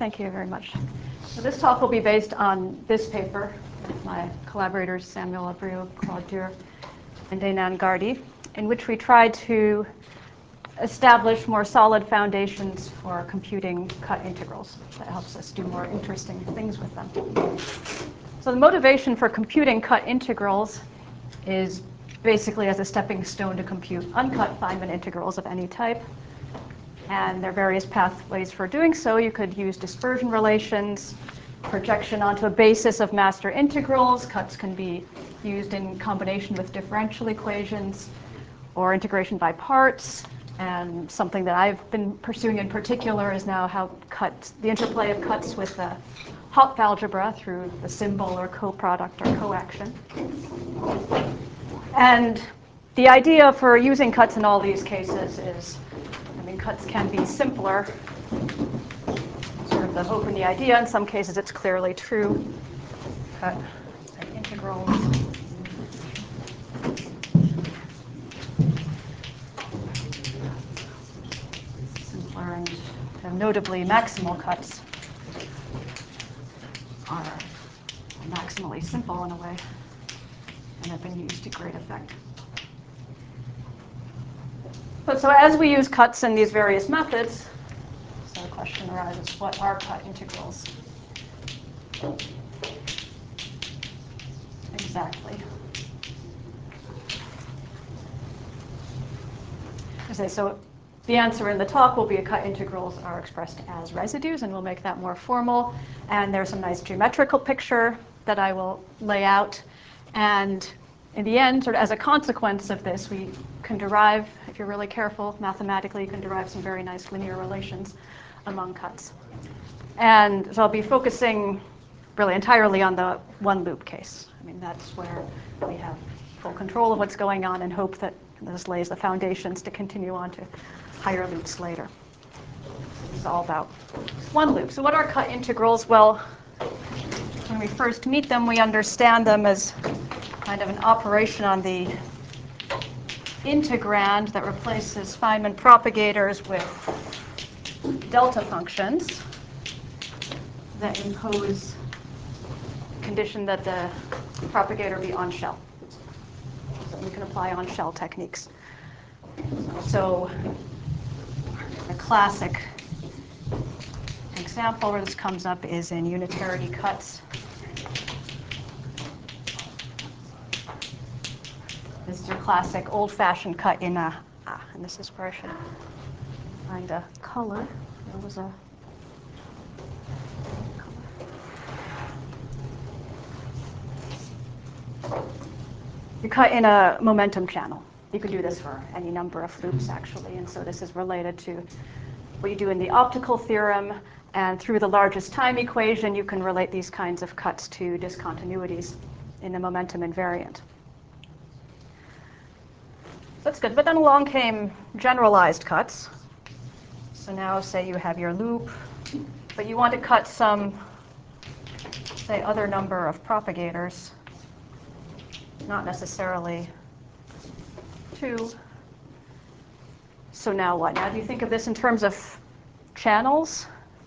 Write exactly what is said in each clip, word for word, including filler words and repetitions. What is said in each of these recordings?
Thank you very much. So this talk will be based on this paper with my collaborators Samuel Abreu, Claude Durr, and Daynan Gardi, in which we tried to establish more solid foundations for computing cut integrals. That helps us do more interesting things with them. So the motivation for computing cut integrals is basically as a stepping stone to compute uncut Feynman integrals of any type. And there are various pathways for doing so. You could use dispersion relations, projection onto a basis of master integrals. Cuts can be used in combination with differential equations, or integration by parts. And something that I've been pursuing in particular is now how cuts, the interplay of cuts with the Hopf algebra through the symbol or coproduct or coaction. And the idea for using cuts in all these cases is, I mean, cuts can be simpler, sort of the hope and the idea. In some cases, it's clearly true. Cut integrals. Simpler and uh, notably maximal cuts are maximally simple in a way and have been used to great effect. But so as we use cuts in these various methods, so the question arises, what are cut integrals? Exactly. Okay, so the answer in the talk will be cut integrals are expressed as residues, and we'll make that more formal. And there's some nice geometrical picture that I will lay out. And in the end, sort of as a consequence of this, we can derive, if you're really careful mathematically, you can derive some very nice linear relations among cuts. And so I'll be focusing really entirely on the one loop case. I mean, that's where we have full control of what's going on and hope that this lays the foundations to continue on to higher loops later. This is all about one loop. So what are cut integrals? Well, when we first meet them, we understand them as kind of an operation on the integrand that replaces Feynman propagators with delta functions that impose condition that the propagator be on shell. So we can apply on shell techniques. So the classic example where this comes up is in unitarity cuts. This is your classic old-fashioned cut in a, ah, and this is where I should find a color. There was a color. You cut in a momentum channel. You could do this for any number of loops, actually, and so this is related to what you do in the optical theorem, and through the largest time equation, you can relate these kinds of cuts to discontinuities in the momentum invariant. That's good, but then along came generalized cuts. So now say you have your loop, but you want to cut some, say, other number of propagators, not necessarily two. So now what? Now do you think of this in terms of channels?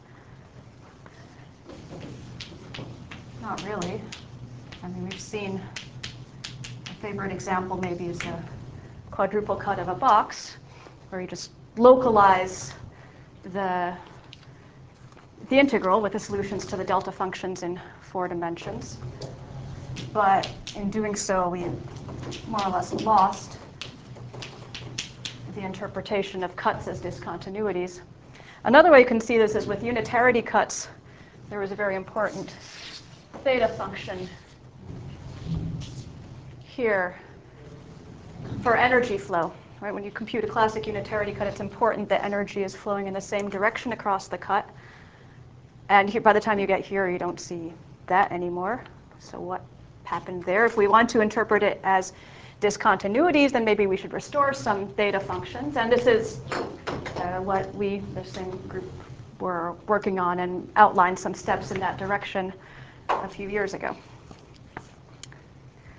Not really. I mean, we've seen, a favorite example maybe is the quadruple cut of a box, where you just localize the, the integral with the solutions to the delta functions in four dimensions. But in doing so, we more or less lost the interpretation of cuts as discontinuities. Another way you can see this is with unitarity cuts. There was a very important theta function here for energy flow. Right? When you compute a classic unitarity cut, it's important that energy is flowing in the same direction across the cut. And here, by the time you get here, you don't see that anymore. So what happened there? If we want to interpret it as discontinuities, then maybe we should restore some theta functions. And this is uh, what we, the same group, were working on and outlined some steps in that direction a few years ago.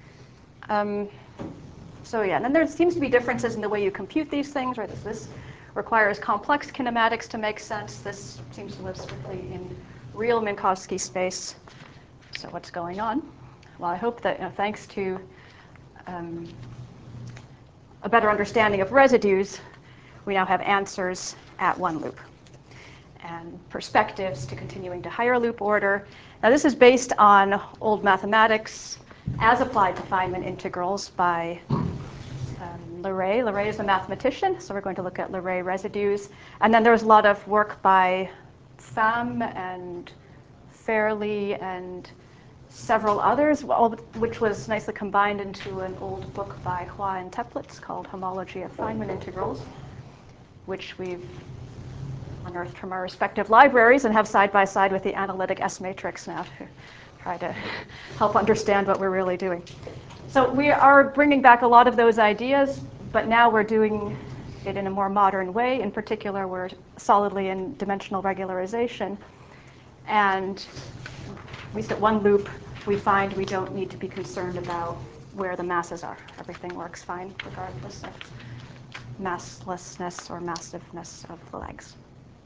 Um, so yeah, and then there seems to be differences in the way you compute these things, right? There's this requires complex kinematics to make sense. This seems to live strictly in real Minkowski space. So what's going on? Well, I hope that, you know, thanks to um, a better understanding of residues, we now have answers at one loop and perspectives to continuing to higher loop order. Now, this is based on old mathematics as applied to Feynman integrals by um, Leray. Leray is a mathematician, so we're going to look at Leray residues. And then there's a lot of work by Pham and Fairley and several others, which was nicely combined into an old book by Hua and Teplitz called Homology of Feynman Integrals, which we've unearthed from our respective libraries and have side by side with the analytic S matrix now to try to help understand what we're really doing. So we are bringing back a lot of those ideas, but now we're doing it in a more modern way. In particular, we're solidly in dimensional regularization. And at least at one loop, we find we don't need to be concerned about where the masses are. Everything works fine regardless of masslessness or massiveness of the legs.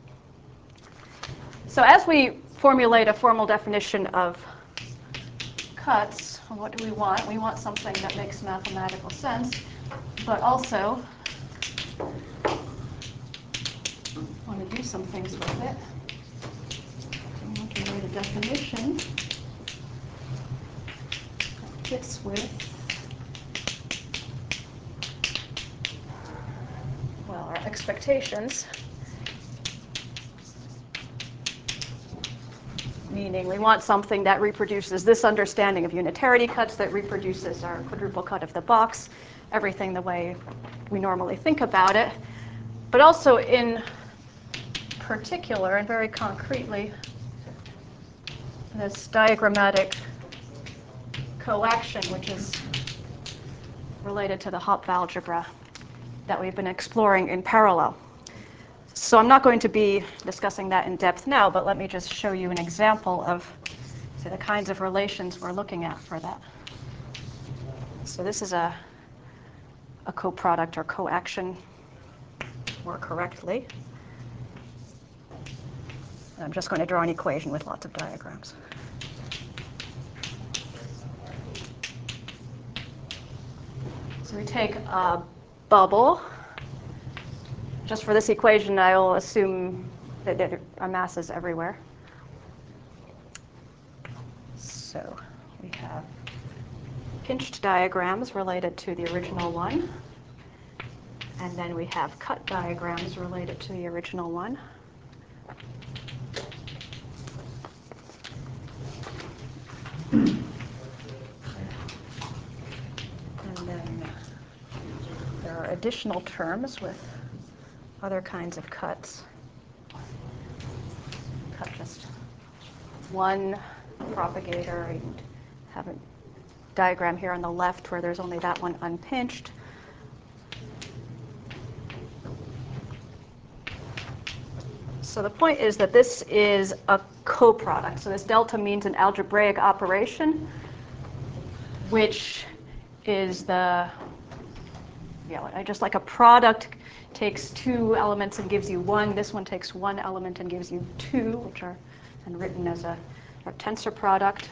So as we formulate a formal definition of cuts, what do we want? We want something that makes mathematical sense, but also want to do some things with it. I want to write a definition that fits with, well, our expectations. Meaning we want something that reproduces this understanding of unitarity cuts, that reproduces our quadruple cut of the box, everything the way we normally think about it. But also in particular and very concretely, this diagrammatic coaction, which is related to the Hopf algebra that we've been exploring in parallel. So I'm not going to be discussing that in depth now, but let me just show you an example of, say, the kinds of relations we're looking at for that. So this is a, a coproduct or coaction more correctly. And I'm just going to draw an equation with lots of diagrams. So we take a bubble. Just for this equation, I will assume that there are masses everywhere. So we have pinched diagrams related to the original one. And then we have cut diagrams related to the original one. And then there are additional terms with other kinds of cuts. Cut just one propagator. I have a diagram here on the left where there's only that one unpinched. So the point is that this is a coproduct. So this delta means an algebraic operation, which is the, yeah, just like a product takes two elements and gives you one. This one takes one element and gives you two, which are then written as a, a tensor product.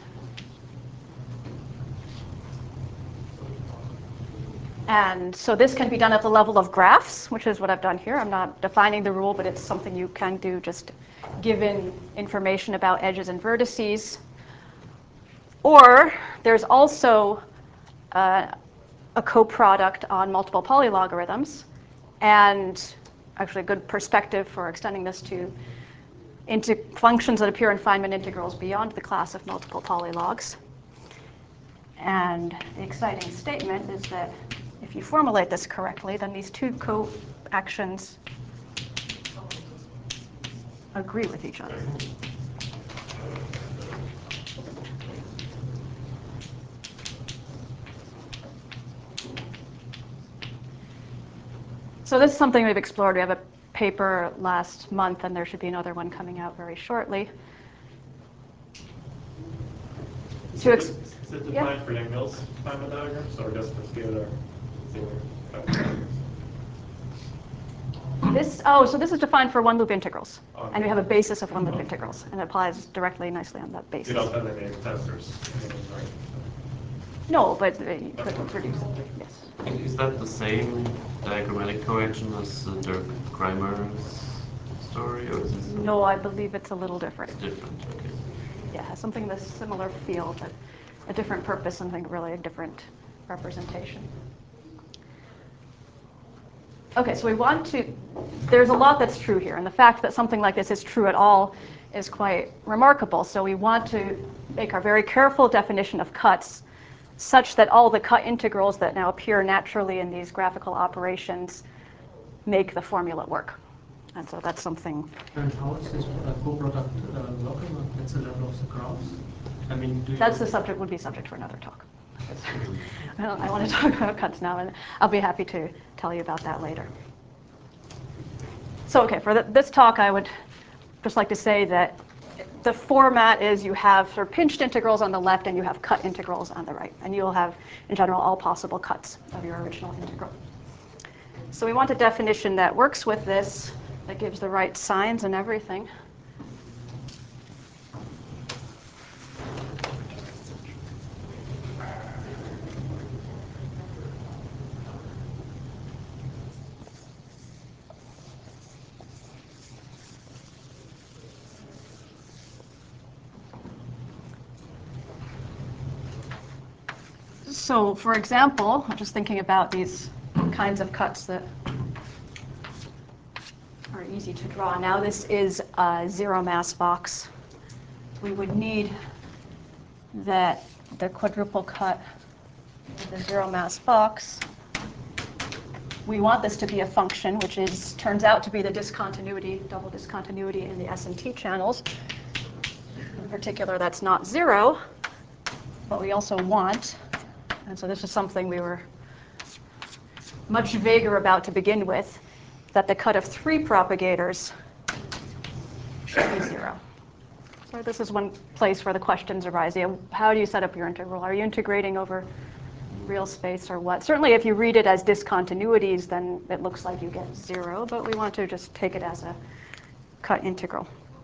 And so this can be done at the level of graphs, which is what I've done here. I'm not defining the rule, but it's something you can do just given information about edges and vertices. Or there's also uh, a coproduct on multiple polylogarithms. And actually a good perspective for extending this to into functions that appear in Feynman integrals beyond the class of multiple polylogs. And the exciting statement is that if you formulate this correctly, then these two coactions agree with each other. So this is something we've explored. We have a paper last month, and there should be another one coming out very shortly. To ex- is it defined yeah. for Yang-Mills Feynman diagrams, or just for scalar zero Feynman diagrams? This, oh, so this is defined for one-loop integrals. Okay. And we have a basis of one-loop integrals, and it applies directly nicely on that basis. You don't have any testers, right? No, but uh, you could reduce it, yes. Is that the same diagrammatic correction as uh, Dirk Kreimer's story, or is this No, I believe it's a little different. it's different? Okay. Yeah, it has something of a similar feel, but a different purpose, something really a different representation. Okay, so we want to, there's a lot that's true here, and the fact that something like this is true at all is quite remarkable. So we want to make our very careful definition of cuts such that all the cut integrals that now appear naturally in these graphical operations make the formula work. And so that's something. And how is this uh, co-product uh, working? That's the level of the graphs. I mean, do you That's the subject, would be subject for another talk. I, don't, I want to talk about cuts now, and I'll be happy to tell you about that later. So, okay, for the, this talk, I would just like to say that the format is you have sort of pinched integrals on the left and you have cut integrals on the right. And you'll have, in general, all possible cuts of your original integral. So we want a definition that works with this, that gives the right signs and everything. So, for example, I'm just thinking about these kinds of cuts that are easy to draw. Now this is a zero mass box. We would need that the quadruple cut of the zero mass box. We want this to be a function, which is turns out to be the discontinuity, double discontinuity in the S and T channels. In particular, that's not zero, but we also want, and so this is something we were much vaguer about to begin with, that the cut of three propagators should be zero. So this is one place where the questions arise. Yeah, how do you set up your integral? Are you integrating over real space or what? Certainly if you read it as discontinuities, then it looks like you get zero, but we want to just take it as a cut integral.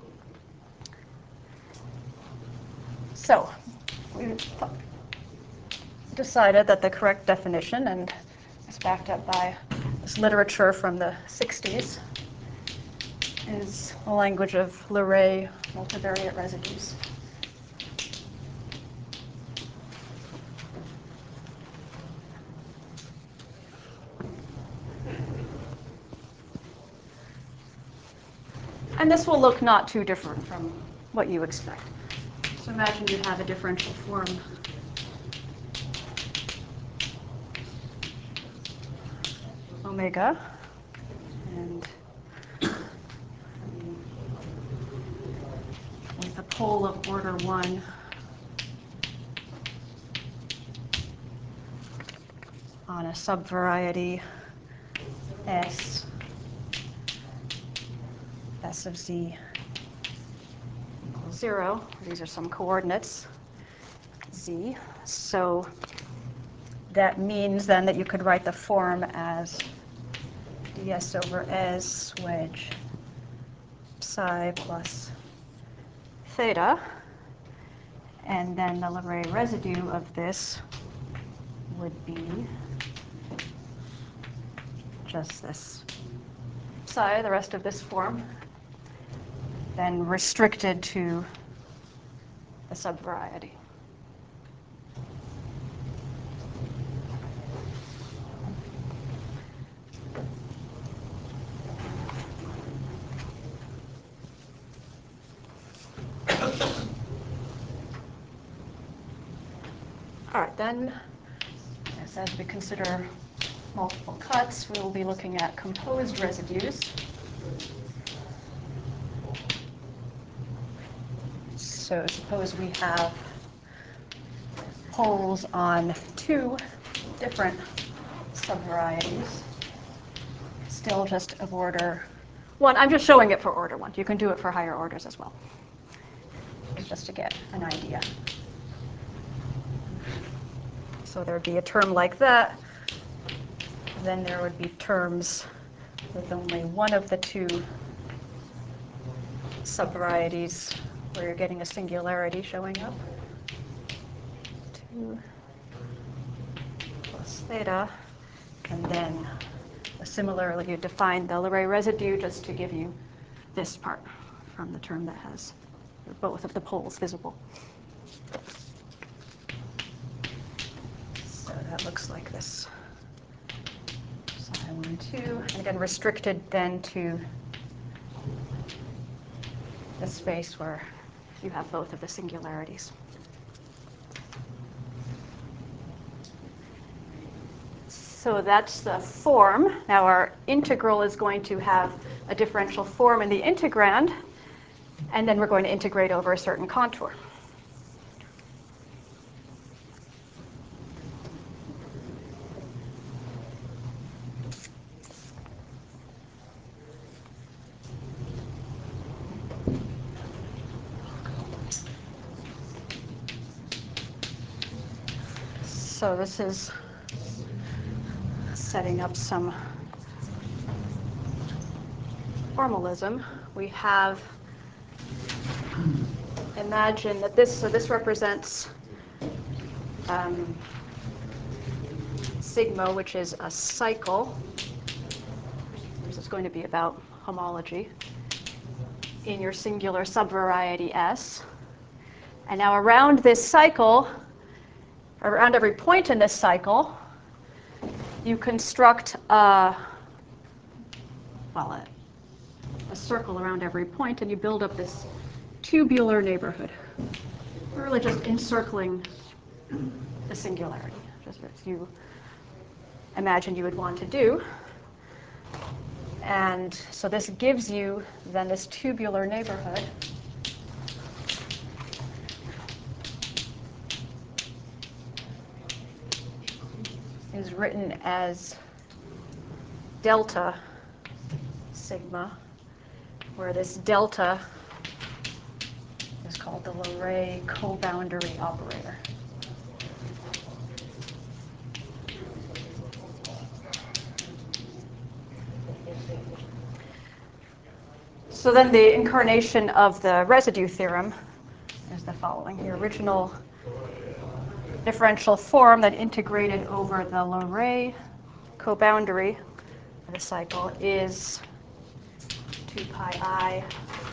So we decided that the correct definition, and it's backed up by this literature from the sixties, is the language of Leray multivariate residues. And this will look not too different from what you expect. So imagine you have a differential form omega, and with a pole of order one on a subvariety S, S of z equals zero. These are some coordinates, z. So that means then that you could write the form as ds over s wedge psi plus theta. And then the Leray residue of this would be just this psi, the rest of this form, then restricted to the subvariety. All right, then, as, as we consider multiple cuts, we will be looking at composed residues. So suppose we have poles on two different subvarieties, still just of order one. I'm just showing it for order one. You can do it for higher orders as well, just to get an idea. So there would be a term like that. Then there would be terms with only one of the two subvarieties where you're getting a singularity showing up. two plus theta, and then similarly you define the Leray residue just to give you this part from the term that has both of the poles visible. So that looks like this. Psi one, two, and again restricted then to the space where you have both of the singularities. So that's the form. Now our integral is going to have a differential form in the integrand, and then we're going to integrate over a certain contour. So this is setting up some formalism. We have, imagine that this, so this represents um, sigma, which is a cycle. This is going to be about homology in your singular subvariety S. And now around this cycle, around every point in this cycle, you construct a, well, a, a circle around every point, and you build up this tubular neighborhood. We're really just encircling the singularity, just as you imagine you would want to do. And so this gives you then this tubular neighborhood. Is written as delta sigma, where this delta is called the Leray co-boundary operator. So then the incarnation of the residue theorem is the following. The original differential form that integrated over the Leray co-boundary of the cycle is two pi I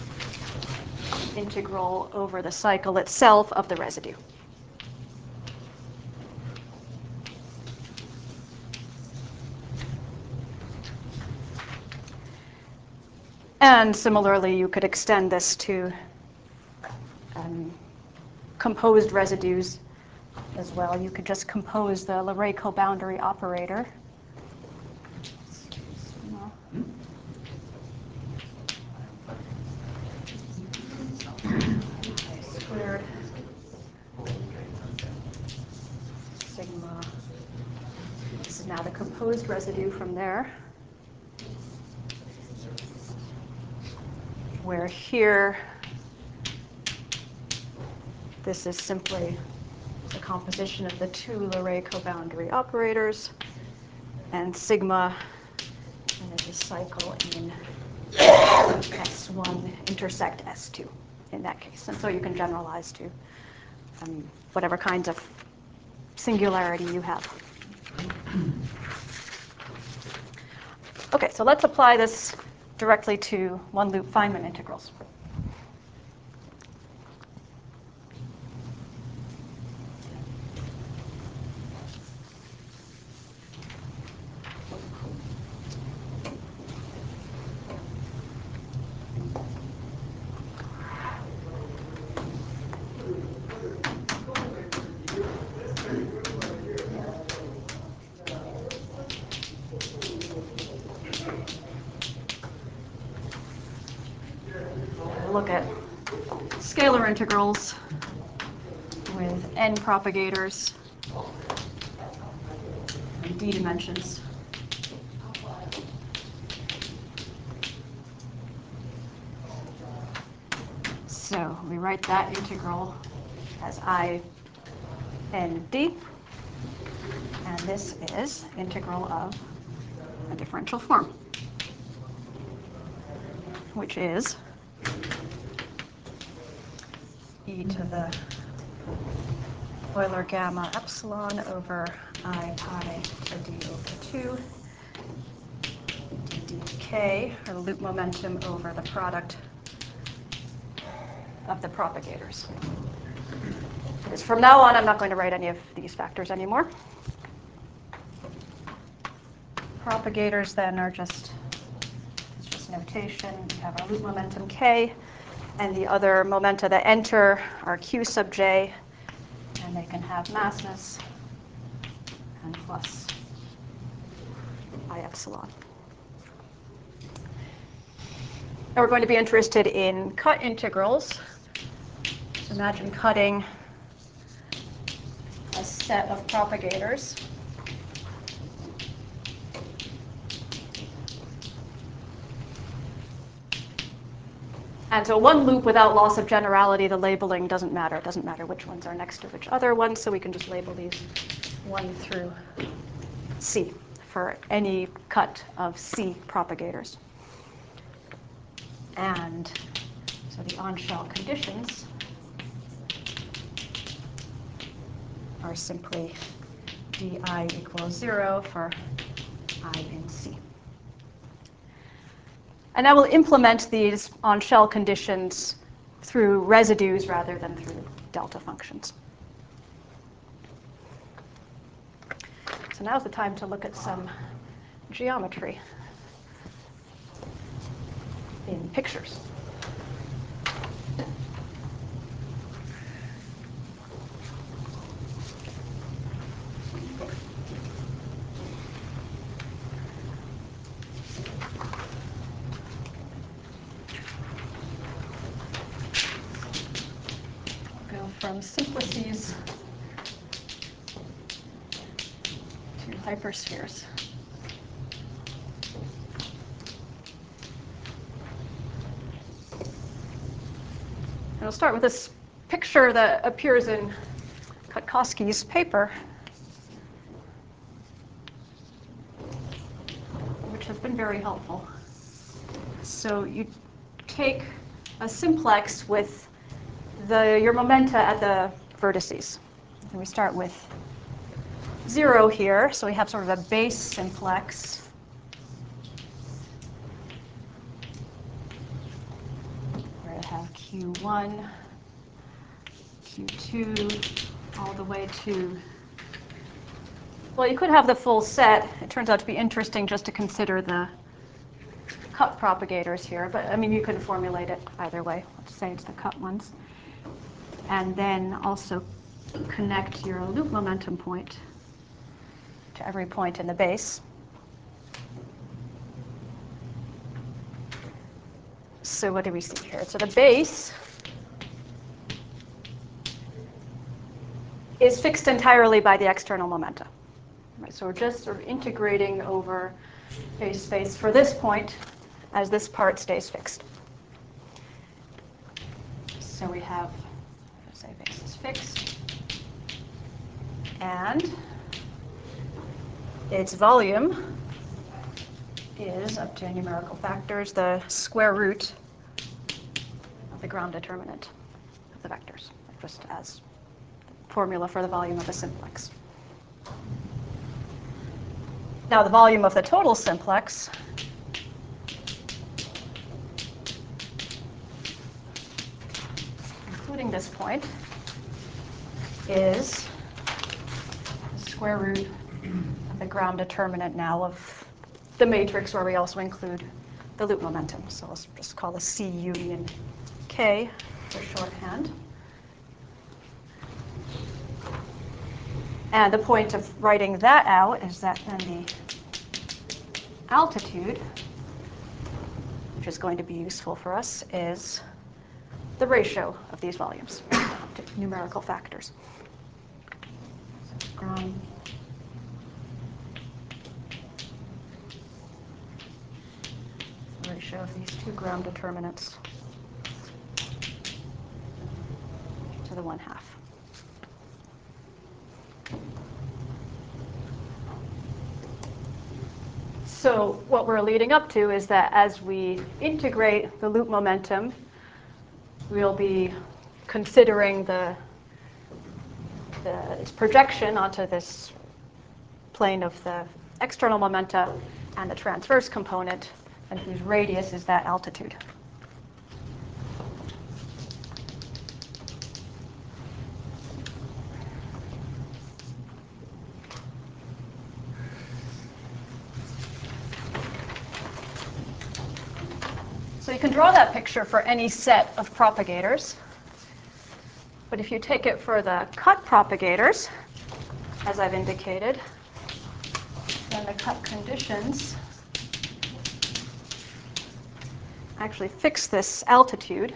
integral over the cycle itself of the residue. And similarly, you could extend this to um, composed residues as well. You could just compose the Leray co-boundary operator. Squared sigma. This is now the composed residue from there, where here this is simply the composition of the two Leray co-boundary operators, and sigma is a cycle in S one intersect S two in that case. And so you can generalize to um, whatever kinds of singularity you have. Okay, so let's apply this directly to one-loop Feynman integrals. Look at scalar integrals with n propagators and d dimensions. So we write that integral as I n d, and this is integral of a differential form. which is e to the Euler gamma epsilon over I pi to d over two dk, or the loop momentum over the product of the propagators. Because from now on, I'm not going to write any of these factors anymore. Propagators then are just, it's just notation. We have our loop momentum k, and the other momenta that enter are q sub j, and they can have masses and plus I epsilon. Now we're going to be interested in cut integrals. So imagine cutting a set of propagators. And so one loop without loss of generality, the labeling doesn't matter. It doesn't matter which ones are next to which other ones, so we can just label these one through C for any cut of C propagators. And so the on-shell conditions are simply di equals zero for I in C. And I will implement these on-shell conditions through residues rather than through delta functions. So now's the time to look at some geometry in pictures. From simplices to hyperspheres. And we'll start with this picture that appears in Kutkovsky's paper, which has been very helpful. So you take a simplex with The, your momenta at the vertices. And we start with zero here, so we have sort of a base simplex. Where I have Q one, Q two, all the way to, well, you could have the full set. It turns out to be interesting just to consider the cut propagators here, but I mean, you can formulate it either way. Let's say it's the cut ones. And then also connect your loop momentum point to every point in the base. So what do we see here? So the base is fixed entirely by the external momenta. Right, so we're just sort of integrating over base space for this point as this part stays fixed. So we have, say base is fixed, and its volume is, up to numerical factors, the square root of the ground determinant of the vectors, just as the formula for the volume of a simplex. Now the volume of the total simplex including this point, is the square root of the ground determinant now of the matrix where we also include the loop momentum. So let's just call the C union K for shorthand. And the point of writing that out is that then the altitude, which is going to be useful for us, is the ratio of these volumes to numerical factors. So ground ratio of these two ground determinants to the one half. So what we're leading up to is that as we integrate the loop momentum, we'll be considering the, the its projection onto this plane of the external momenta and the transverse component, and whose radius is that altitude. So you can draw that picture for any set of propagators. But if you take it for the cut propagators, as I've indicated, then the cut conditions actually fix this altitude.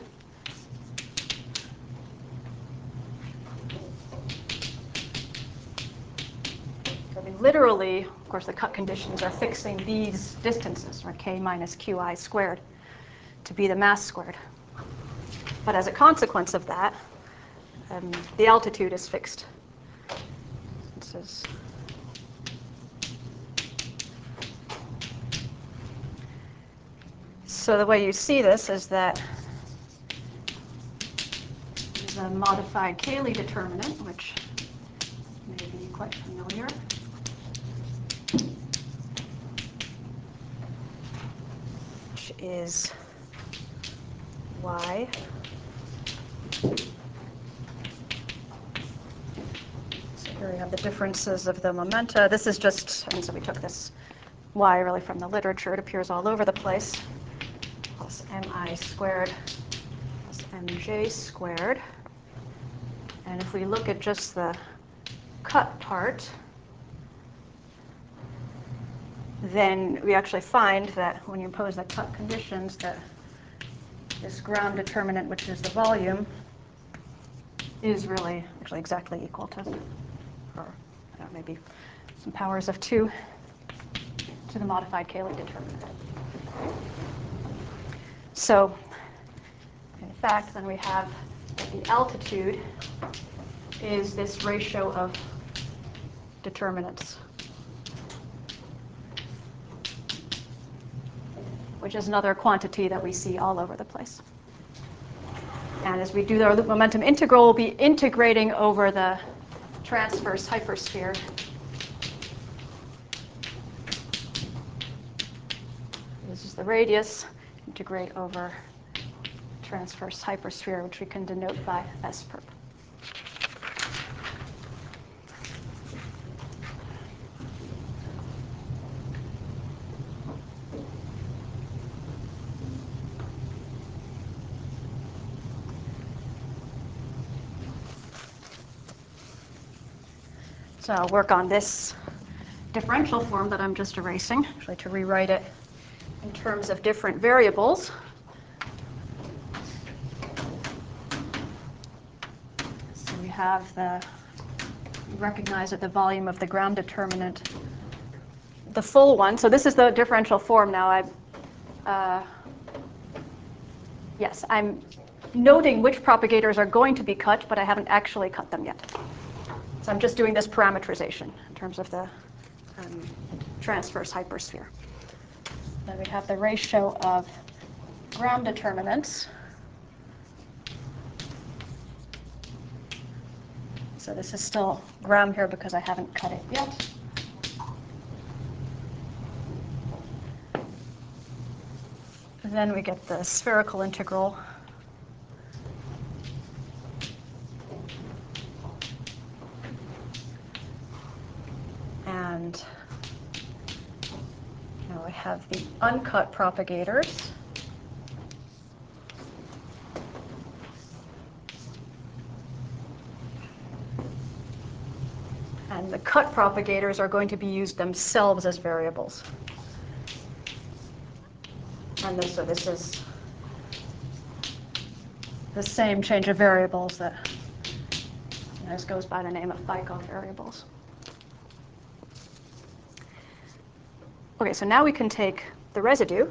I mean, literally, of course, the cut conditions are fixing these distances, or k minus qi squared, to be the mass squared. But as a consequence of that, um, the altitude is fixed. This is so the way you see this is that there's a modified Cayley determinant, which may be quite familiar. Which is y. So here we have the differences of the momenta. This is just, and so we took this y really from the literature. It appears all over the place. Plus mi squared plus mj squared. And if we look at just the cut part, then we actually find that when you impose the cut conditions, that this ground determinant, which is the volume, is really actually exactly equal to, or I don't know, maybe some powers of two to the modified Cayley determinant. So, in fact, then we have that the altitude is this ratio of determinants, which is another quantity that we see all over the place. And as we do our loop momentum integral, we'll be integrating over the transverse hypersphere. This is the radius. Integrate over transverse hypersphere, which we can denote by S perp. So I'll work on this differential form that I'm just erasing, actually to rewrite it in terms of different variables. So we have the, you recognize that the volume of the ground determinant, the full one, so this is the differential form now. I, uh, yes, I'm noting which propagators are going to be cut, but I haven't actually cut them yet. So I'm just doing this parameterization in terms of the um, transverse hypersphere. Then we have the ratio of ground determinants. So this is still gram here because I haven't cut it yet. Then we get the spherical integral. And now I have the uncut propagators. And the cut propagators are going to be used themselves as variables. And this, so this is the same change of variables that you know, this goes by the name of Bikov variables. Okay, so now we can take the residue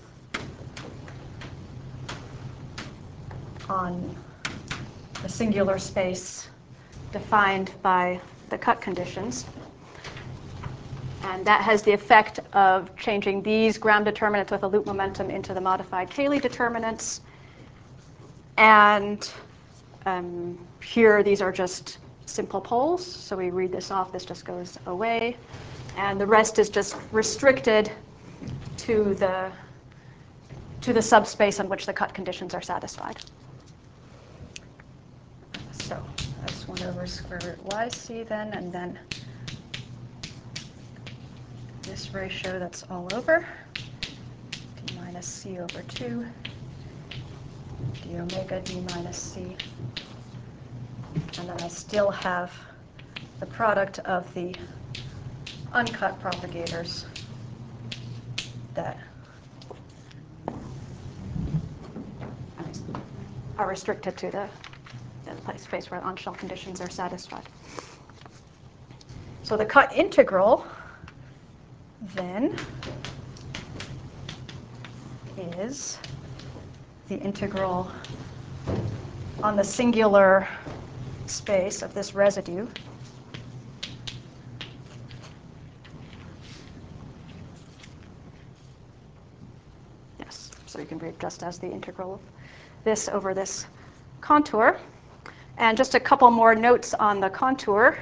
on the singular space defined by the cut conditions And that has the effect of changing these ground determinants with a loop momentum into the modified Cayley determinants. And um, here, these are just simple poles. So we read this off. This just goes away. And the rest is just restricted to the, to the subspace on which the cut conditions are satisfied. So that's one over square root y c then, and then this ratio that's all over, d minus c over two, d omega d minus c. And then I still have the product of the uncut propagators that are restricted to the, the space where on-shell conditions are satisfied. So the cut integral then is the integral on the singular space of this residue yes, so you can read just as the integral of this over this contour. And just a couple more notes on the contour.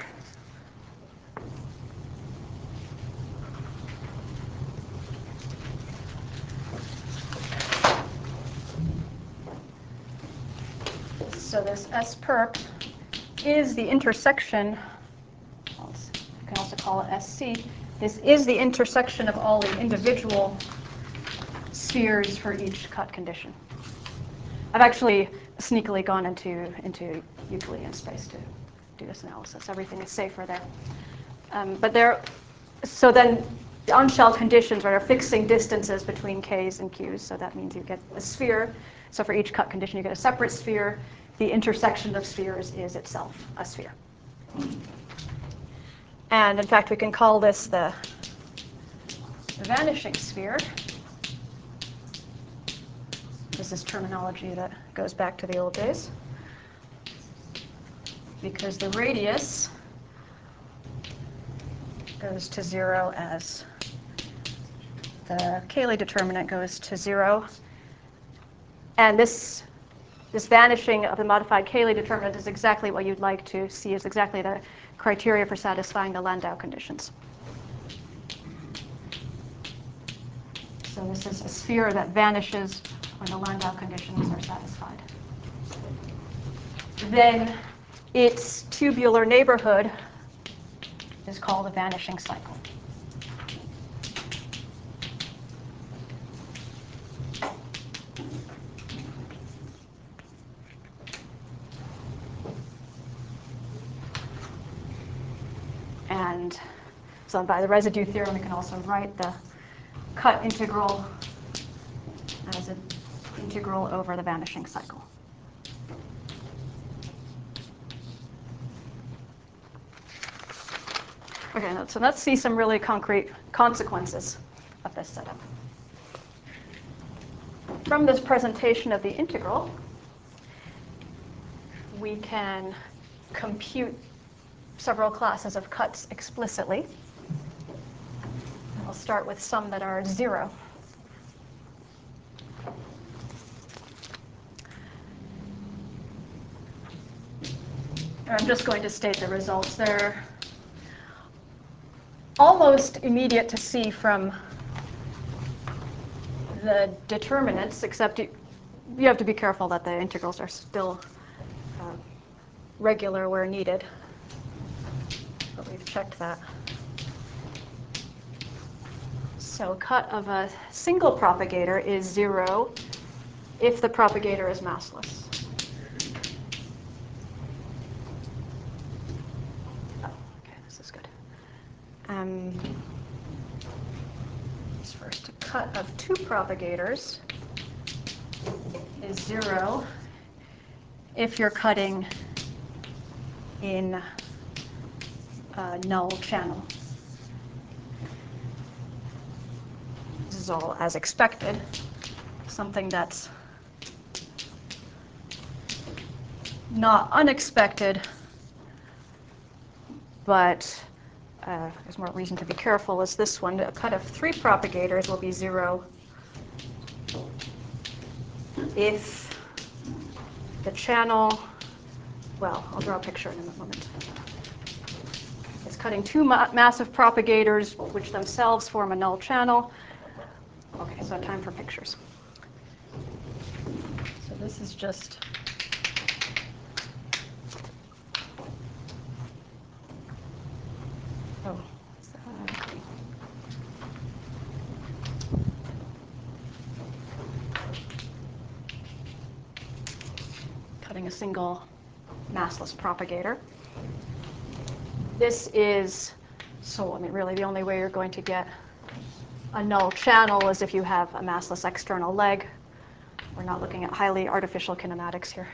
So this S perp is the intersection, you can also call it S C. This is the intersection of all the individual spheres for each cut condition. I've actually sneakily gone into, into Euclidean space to do this analysis. Everything is safer there. Um, but there, so then the on-shell conditions are fixing distances between K's and Q's. So that means you get a sphere. So for each cut condition, you get a separate sphere. The intersection of spheres is itself a sphere. And in fact, we can call this the, the vanishing sphere. This is terminology that goes back to the old days. Because the radius goes to zero as the Cayley determinant goes to zero. And this, this vanishing of the modified Cayley determinant is exactly what you'd like to see as exactly the criteria for satisfying the Landau conditions. So this is a sphere that vanishes when the Landau conditions are satisfied. Then its tubular neighborhood is called a vanishing cycle. And so by the residue theorem, we can also write the cut integral as an integral over the vanishing cycle. Okay, so let's see some really concrete consequences of this setup. From this presentation of the integral, we can compute several classes of cuts explicitly. I'll start with some that are zero. I'm just going to state the results. They're almost immediate to see from the determinants, except you, you have to be careful that the integrals are still uh, regular where needed. But we've checked that. So cut of a single propagator is zero if the propagator is massless. Oh, okay, this is good. Um, first, a cut of two propagators is zero if you're cutting in a null channel. This is all as expected, something that's not unexpected, but uh, there's more reason to be careful, is this one. A cut of three propagators will be zero if the channel, well, I'll draw a picture in a moment. It's cutting two ma massive propagators, which themselves form a null channel. Okay, so time for pictures. So this is just oh, is that- okay. Cutting a single massless propagator. This is, so I mean, really the only way you're going to get a null channel is if you have a massless external leg. We're not looking at highly artificial kinematics here.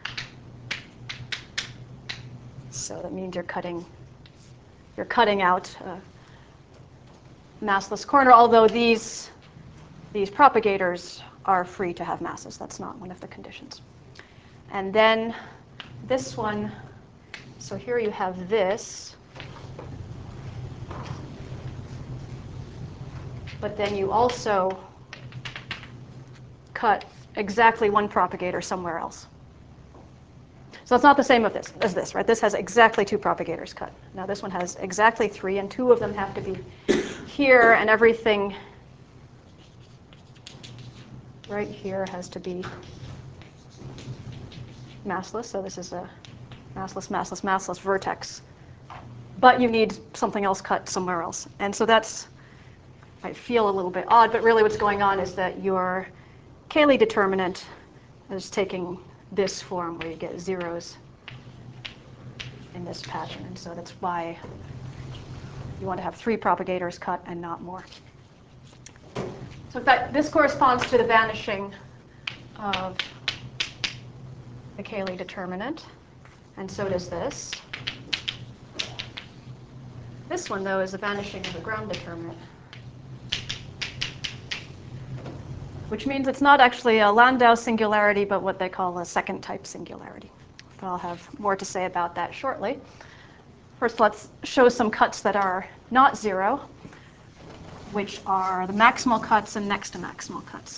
So that means you're cutting, you're cutting out a massless corner, although these, these propagators are free to have masses. That's not one of the conditions. And then this one, so here you have this, but then you also cut exactly one propagator somewhere else. So it's not the same as this, as this, right? This has exactly two propagators cut. Now this one has exactly three, and two of them have to be here, and everything right here has to be massless. So this is a massless, massless, massless vertex. But you need something else cut somewhere else. And so that's, might feel a little bit odd, but really what's going on is that your Cayley determinant is taking this form where you get zeros in this pattern. And so that's why you want to have three propagators cut and not more. So that, this corresponds to the vanishing of the Cayley determinant, and so does this. This one, though, is the vanishing of the ground determinant, which means it's not actually a Landau singularity, but what they call a second type singularity. But I'll have more to say about that shortly. First, let's show some cuts that are not zero, which are the maximal cuts and next to maximal cuts.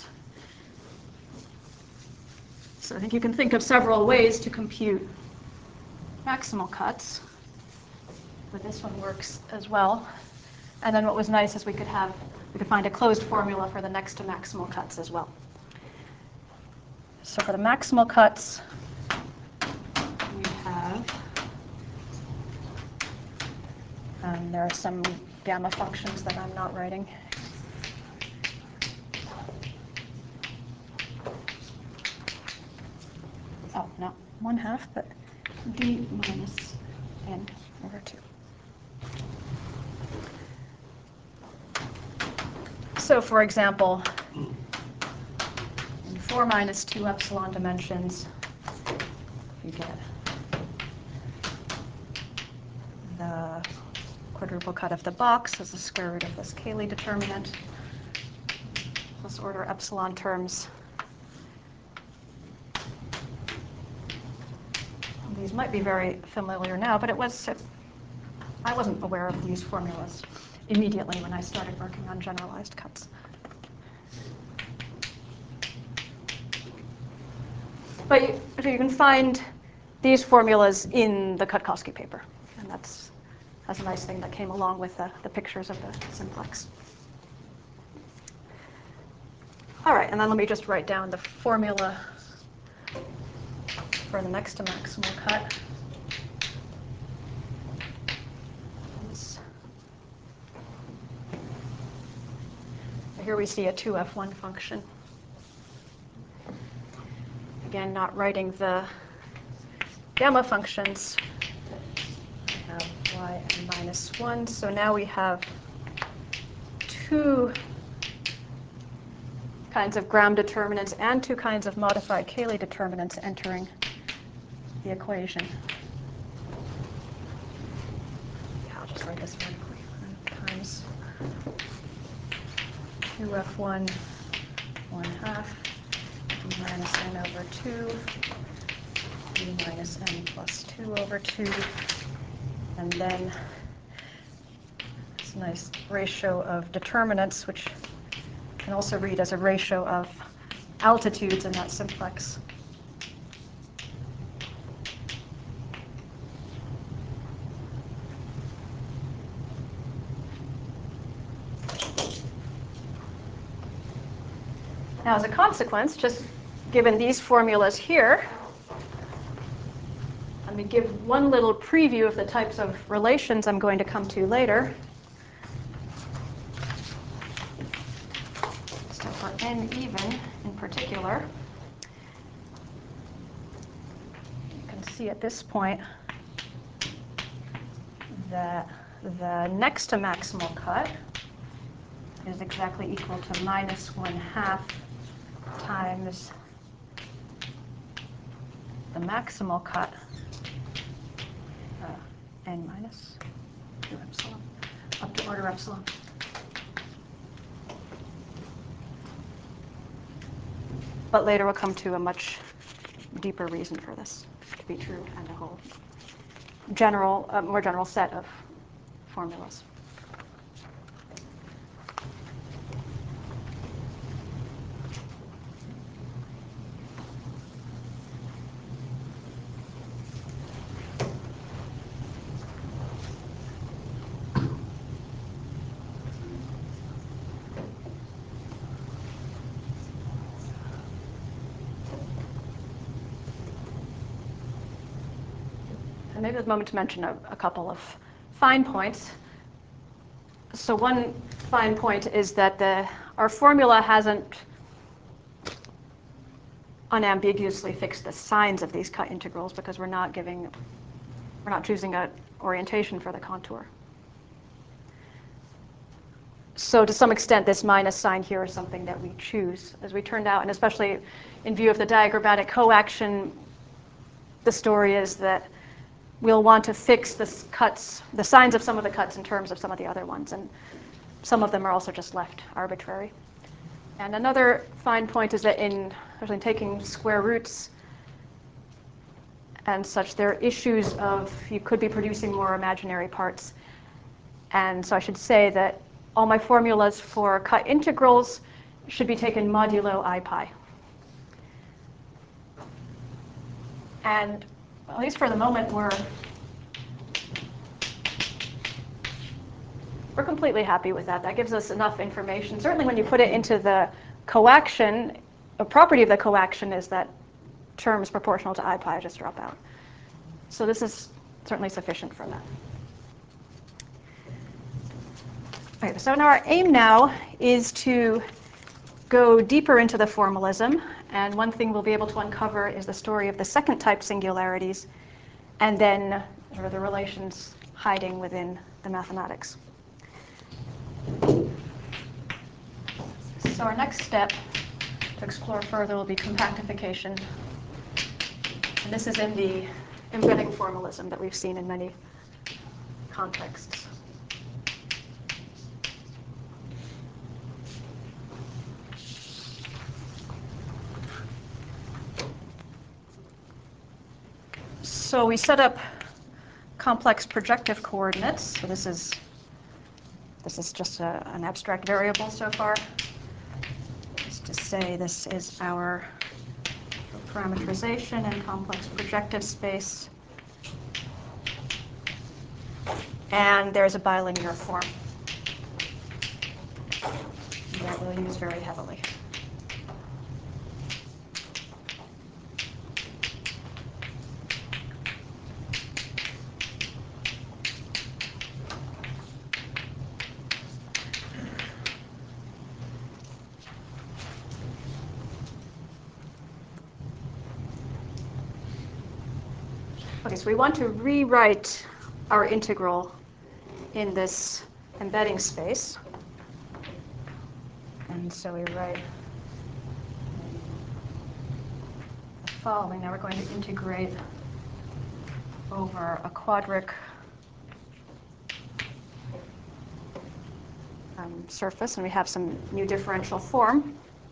So I think you can think of several ways to compute maximal cuts, but this one works as well. And then what was nice is we could have, we could find a closed formula for the next to maximal cuts as well. So for the maximal cuts, we have, um, there are some gamma functions that I'm not writing. Oh, not one half, but d minus n over two. So for example, in four minus two epsilon dimensions, you get the quadruple cut of the box as the square root of this Cayley determinant, plus order epsilon terms. These might be very familiar now, but it was, I wasn't aware of these formulas immediately when I started working on generalized cuts. But you, so you can find these formulas in the Cutkosky paper, and that's, that's a nice thing that came along with the, the pictures of the simplex. All right, and then let me just write down the formula for the next to maximal cut. Here we see a two F one function. Again, not writing the gamma functions. We have y n minus one. So now we have two kinds of ground determinants and two kinds of modified Cayley determinants entering the equation. Yeah, I'll just write this vertically. Times two F one, one half, d minus n over two, d minus n plus two over two, and then nice ratio of determinants, which can also read as a ratio of altitudes in that simplex. Now, as a consequence, just given these formulas here, let me give one little preview of the types of relations I'm going to come to later. So for n even in particular, you can see at this point that the next to maximal cut is exactly equal to minus one half times the maximal cut, uh, n minus two epsilon, up to order epsilon. But later we'll come to a much deeper reason for this to be true and a whole general, uh, more general set of formulas. And maybe a moment to mention a, a couple of fine points. So one fine point is that the, our formula hasn't unambiguously fixed the signs of these cut integrals because we're not giving, we're not choosing an orientation for the contour. So to some extent, this minus sign here is something that we choose, as we turned out, and especially in view of the diagrammatic coaction, the story is that we'll want to fix the cuts, the signs of some of the cuts in terms of some of the other ones, and some of them are also just left arbitrary. And another fine point is that in, in taking square roots and such, there are issues of you could be producing more imaginary parts. And so I should say that all my formulas for cut integrals should be taken modulo I pi. And at least for the moment, we're we're completely happy with that. That gives us enough information. Certainly when you put it into the coaction, a property of the coaction is that terms proportional to I pi just drop out. So this is certainly sufficient for that. Okay, so now our aim now is to go deeper into the formalism, and one thing we'll be able to uncover is the story of the second type singularities, and then sort of the relations hiding within the mathematics. So our next step to explore further will be compactification, and this is in the embedding formalism that we've seen in many contexts. So we set up complex projective coordinates. So this is this is just a, an abstract variable so far. Just to say this is our parameterization in complex projective space. And there's a bilinear form that we'll use very heavily. Okay, so we want to rewrite our integral in this embedding space. And so we write the following. Now we're going to integrate over a quadric um, surface, and we have some new differential form.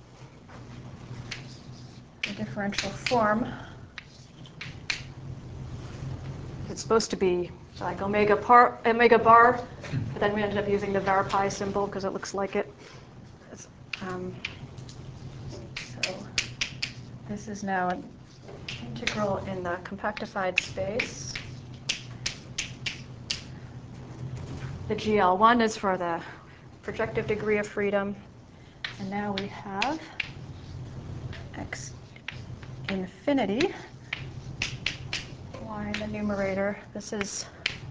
The differential form, it's supposed to be So like omega, par, omega bar, but then we ended up using the var pi symbol because it looks like it. Um, so this is now an integral in the compactified space. The G L one is for the projective degree of freedom. And now we have x infinity, y in the numerator. This is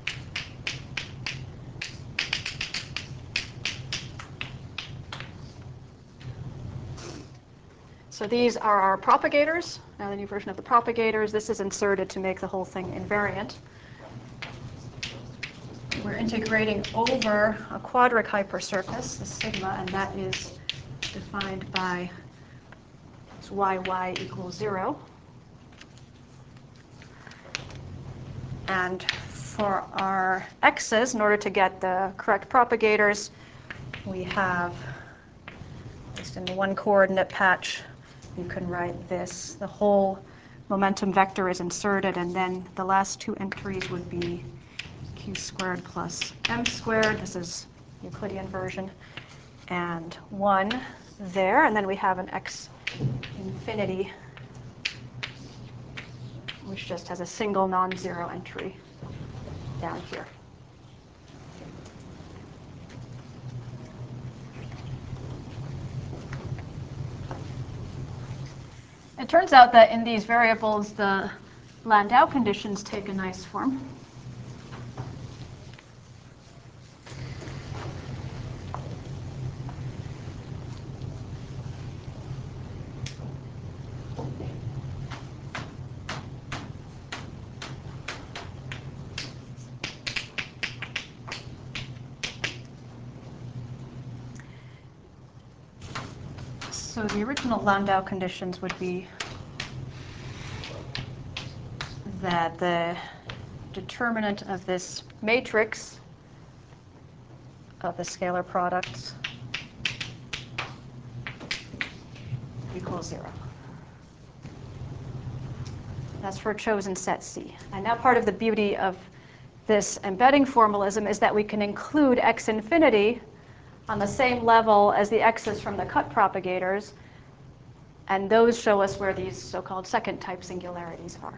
so these are our propagators. Now the new version of the propagators. This is inserted to make the whole thing invariant. We're integrating over a quadric hypersurface, the sigma, and that is defined by y y equals zero. And for our x's, in order to get the correct propagators, we have, just in the one coordinate patch, you can write this. The whole momentum vector is inserted, and then the last two entries would be q squared plus m squared. This is Euclidean version. And one there, and then we have an x infinity, which just has a single non-zero entry down here. It turns out that in these variables, the Landau conditions take a nice form. So the original Landau conditions would be that the determinant of this matrix of the scalar products equals zero. That's for a chosen set C. And now part of the beauty of this embedding formalism is that we can include x infinity on the same level as the x's from the cut propagators, and those show us where these so-called second type singularities are.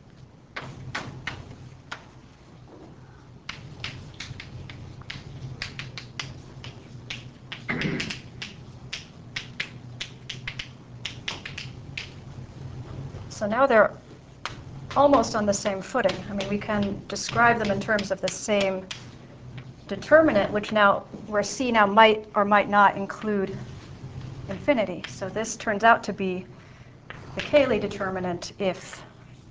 So now they're almost on the same footing. I mean, we can describe them in terms of the same determinant, which now, where C now might or might not include infinity. So this turns out to be the Cayley determinant if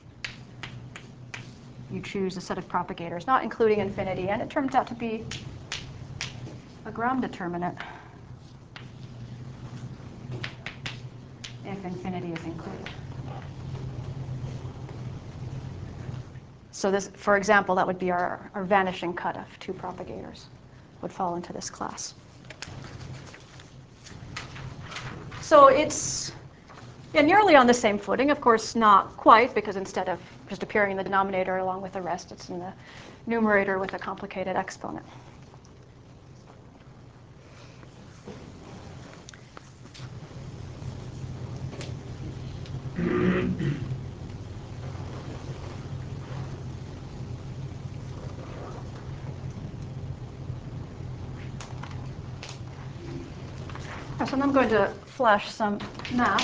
you choose a set of propagators not including infinity, and it turns out to be a Gram determinant if infinity is included. So this, for example, that would be our, our vanishing cut of two propagators would fall into this class. So it's yeah, nearly on the same footing. Of course, not quite, because instead of just appearing in the denominator along with the rest, it's in the numerator with a complicated exponent. So I'm going to flash some math.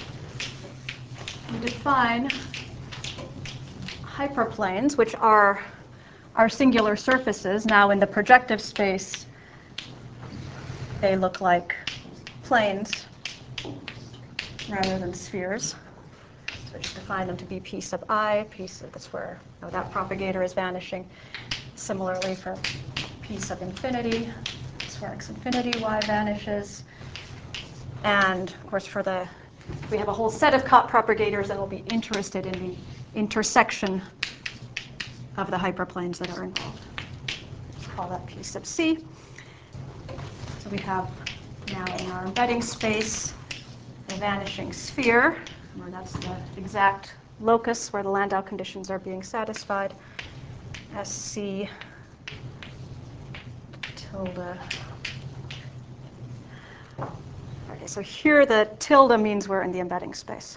We define hyperplanes, which are our singular surfaces. Now in the projective space, they look like planes rather than spheres. So we just define them to be P sub I, P sub, that's where oh, that propagator is vanishing. Similarly for P sub infinity, that's where x infinity y vanishes. And of course, for the, we have a whole set of cut propagators that will be interested in the intersection of the hyperplanes that are involved. Let's call that P sub C. So we have now in our embedding space the vanishing sphere, where that's the exact locus where the Landau conditions are being satisfied. S C tilde. Okay, so here the tilde means we're in the embedding space.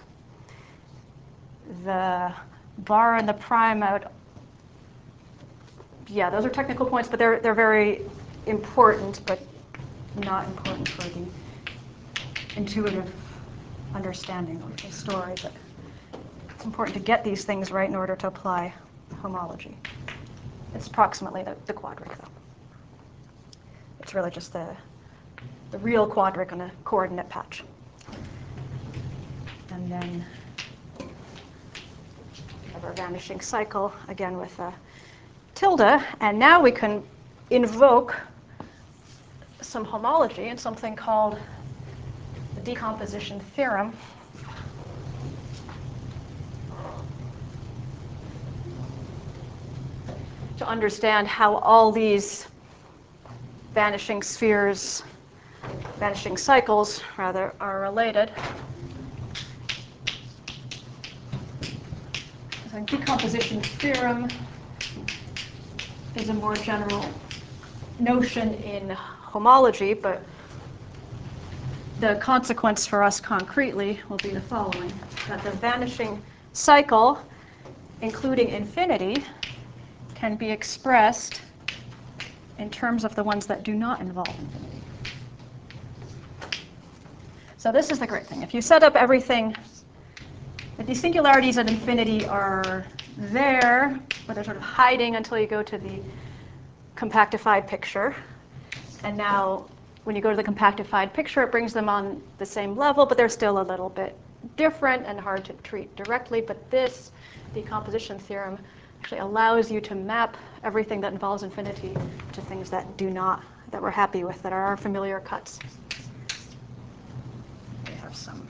The bar and the prime out, yeah, those are technical points, but they're, they're very important, but not important for the intuitive understanding of the story. But it's important to get these things right in order to apply homology. It's approximately the, the quadric, though. It's really just the, the real quadric on a coordinate patch. And then we have our vanishing cycle, again with a tilde. And now we can invoke some homology in something called the decomposition theorem. To understand how all these vanishing spheres, vanishing cycles, rather, are related. So decomposition theorem is a more general notion in homology, but the consequence for us concretely will be the following: that the vanishing cycle, including infinity, can be expressed in terms of the ones that do not involve infinity. So this is the great thing. If you set up everything, if these singularities at infinity are there, but they're sort of hiding until you go to the compactified picture. And now when you go to the compactified picture, it brings them on the same level, but they're still a little bit different and hard to treat directly. But this decomposition theorem actually allows you to map everything that involves infinity to things that do not, that we're happy with, that are our familiar cuts. We have some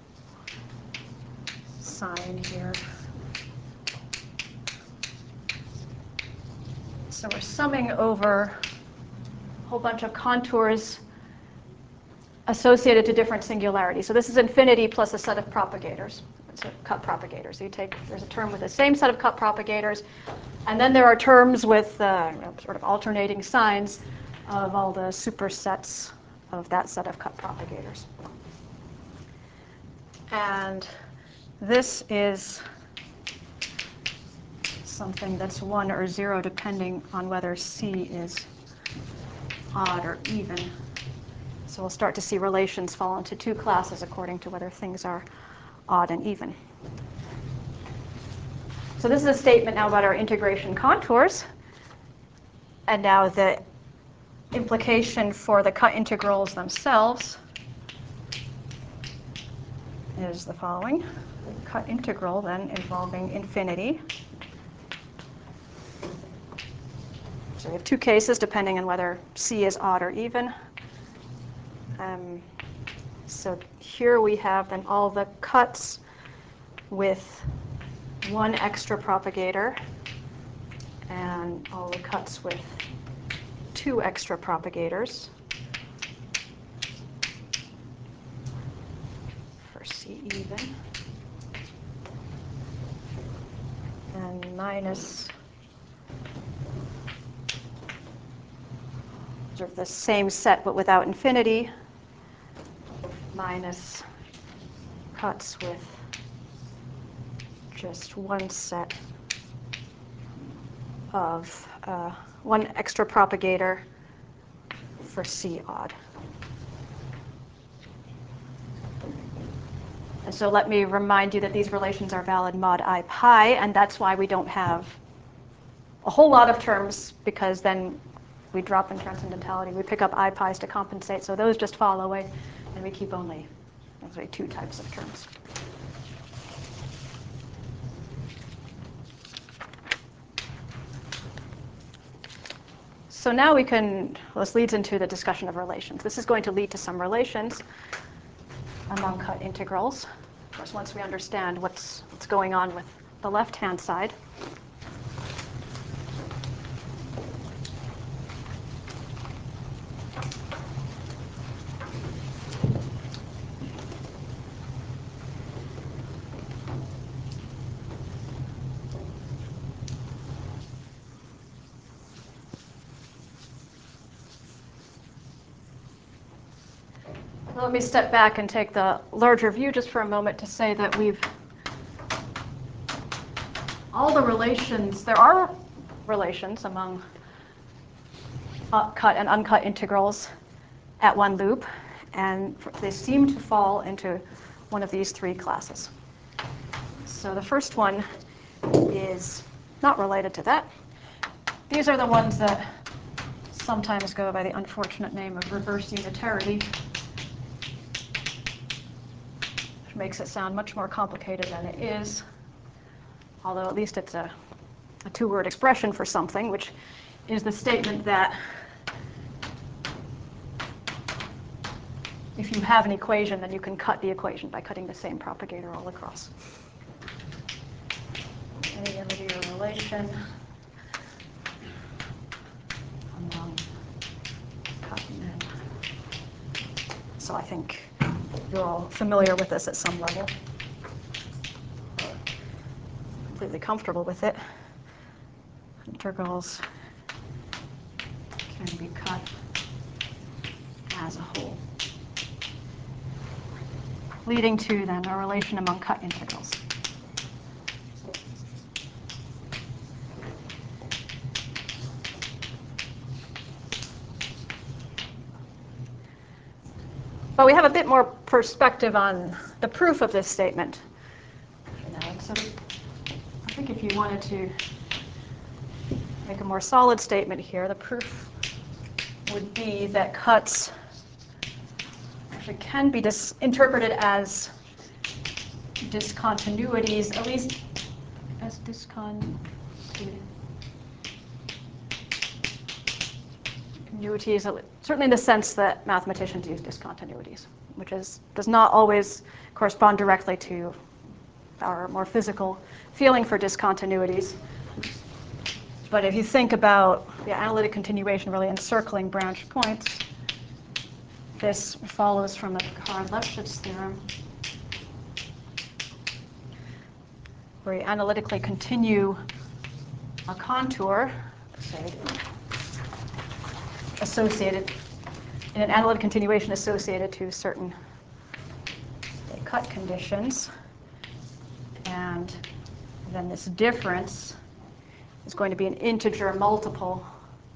sign here. So we're summing over a whole bunch of contours associated to different singularities. So this is infinity plus a set of propagators. So cut propagators. So you take, there's a term with the same set of cut propagators, and then there are terms with uh, sort of alternating signs of all the supersets of that set of cut propagators. And this is something that's one or zero depending on whether C is odd or even. So we'll start to see relations fall into two classes according to whether things are odd and even. So this is a statement now about our integration contours. And now the implication for the cut integrals themselves is the following. Cut integral then involving infinity. So we have two cases depending on whether C is odd or even. Um, so here we have then all the cuts with one extra propagator and all the cuts with two extra propagators for C even, and minus sort of the same set but without infinity, minus cuts with just one set of uh, one extra propagator for C odd. And so let me remind you that these relations are valid mod I pi, and that's why we don't have a whole lot of terms, because then we drop in transcendentality. We pick up I pi's to compensate, so those just fall away, and we keep only actually two types of terms. So now we can, well, this leads into the discussion of relations. This is going to lead to some relations among cut integrals. Of course, once we understand what's, what's going on with the left-hand side. Let me step back and take the larger view just for a moment to say that we've all the relations, there are relations among cut and uncut integrals at one loop, and they seem to fall into one of these three classes. So the first one is not related to that. These are the ones that sometimes go by the unfortunate name of reverse unitarity, which makes it sound much more complicated than it is, although at least it's a, a two-word expression for something, which is the statement that if you have an equation, then you can cut the equation by cutting the same propagator all across. Any linear relation among cut and end. So I think you're all familiar with this at some level, completely comfortable with it. Integrals can be cut as a whole, leading to then a relation among cut integrals. But we have a bit more perspective on the proof of this statement. You know, so I think if you wanted to make a more solid statement here, the proof would be that cuts actually can be dis interpreted as discontinuities, at least as discontinuities, certainly in the sense that mathematicians use discontinuities, which is does not always correspond directly to our more physical feeling for discontinuities. But if you think about the analytic continuation really encircling branch points, this follows from the Picard-Lefschetz theorem, where you analytically continue a contour, say, associated, in an analytic continuation associated to certain say, cut conditions. And then this difference is going to be an integer multiple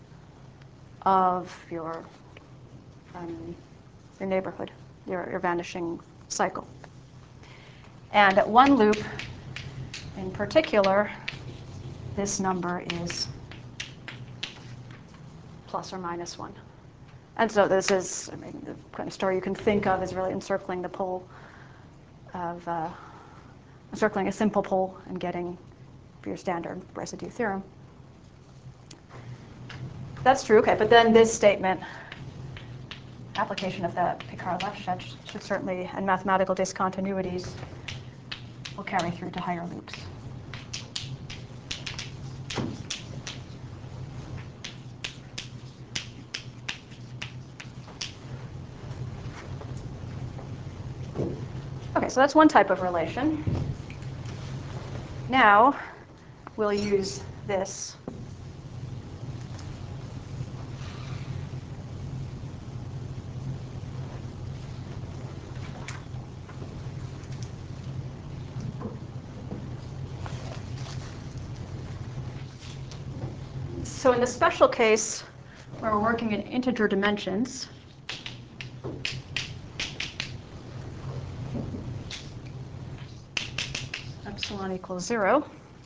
of your, um, your neighborhood, your, your vanishing cycle. And at one loop in particular, this number is plus or minus one. And so this is, I mean, the kind of story you can think of is really encircling the pole of, uh, encircling a simple pole and getting your standard residue theorem. That's true, okay, but then this statement, application of the Picard-Lefschetz should certainly, and mathematical discontinuities will carry through to higher loops. Okay, so that's one type of relation. Now we'll use this So in the special case where we're working in integer dimensions, epsilon equals zero,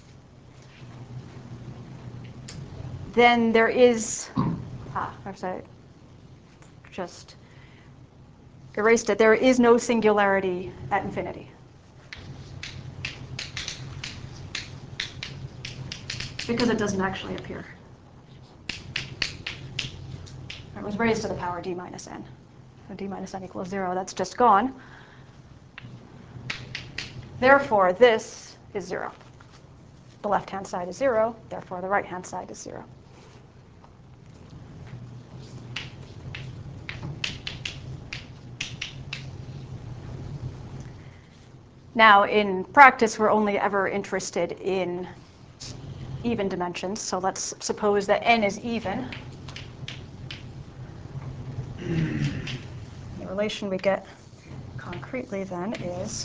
then there is, ah, perhaps I just erased it, there is no singularity at infinity. Because it doesn't actually appear. It was raised to the power d minus n. So d minus n equals zero, that's just gone. Therefore, this is zero. The left-hand side is zero, therefore the right-hand side is zero. Now, in practice, we're only ever interested in even dimensions. So let's suppose that n is even. relation we get concretely then is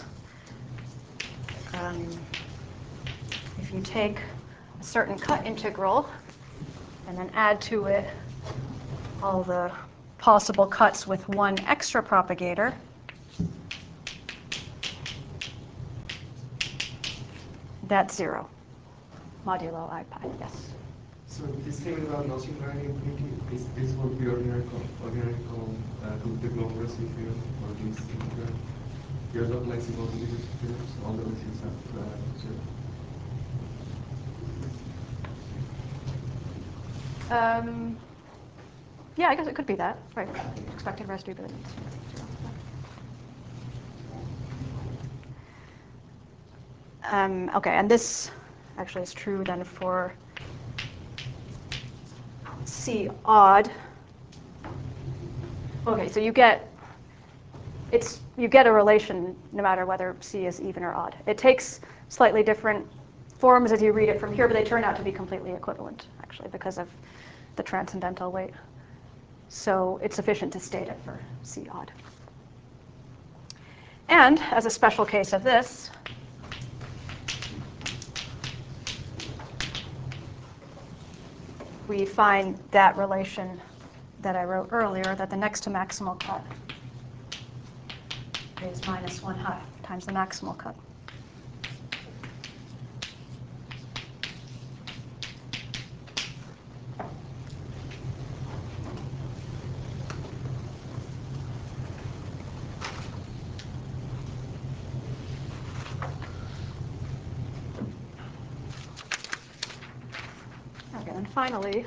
um, if you take a certain cut integral and then add to it all the possible cuts with one extra propagator, that's zero, modulo I pi, yes. So this statement about no singularity infinity, this, this would be ordinary, ordinary uh, Coulomb-de-Glomb residual or this integral. You're not flexible to these terms, all the residuals have uh, zero. Um, yeah, I guess it could be that, right? Expected residue, but it's zero. Um, okay, and this actually is true then for C odd. Okay, so you get it's you get a relation no matter whether C is even or odd. It takes slightly different forms as you read it from here, but they turn out to be completely equivalent, actually, because of the transcendental weight. So it's sufficient to state it for C odd. And as a special case of this, we find that relation that I wrote earlier, that the next to maximal cut is minus one half times the maximal cut. Okay, and finally,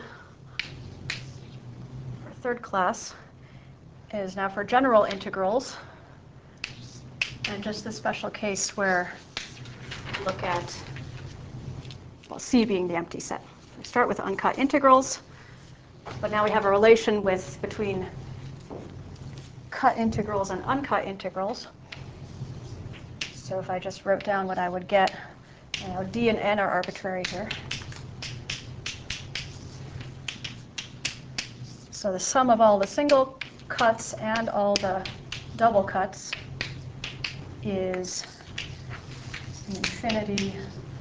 our third class is now for general integrals, and just the special case where we look at, well, C being the empty set. We start with uncut integrals, but now we have a relation with between cut integrals and uncut integrals. So if I just wrote down what I would get, you know, D and N are arbitrary here. So the sum of all the single cuts and all the double cuts is infinity,